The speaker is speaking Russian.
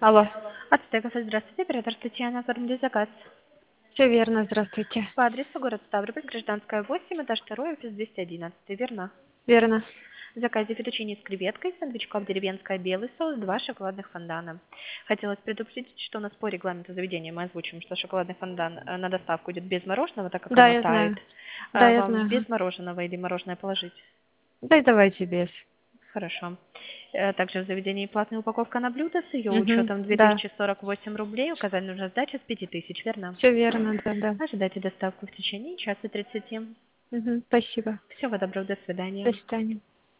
Алло. От Стекоса, здравствуйте, оператор Татьяна, оформили заказ. Все верно, здравствуйте. По адресу город Ставрополь, Гражданская 8, этаж 2, офис 211, верно? Верно. В заказе фетучини с креветкой, сэндвичков деревенская, белый соус, 2 шоколадных фондана. Хотелось предупредить, что у нас по регламенту заведения мы озвучим, что шоколадный фондан на доставку идет без мороженого, так как Да, оно я тает. знаю. Да, я Вам знаю. без Ага. мороженого или мороженое положить? Да и давайте без. Хорошо. Также в заведении платная упаковка на блюдо с ее Угу. учетом Да. 2048 рублей. Указать нужно сдача с 5000, верно? Все верно, да, да. Ожидайте доставку в течение часа 30. Угу. Спасибо. Всего доброго, до До свидания. свидания.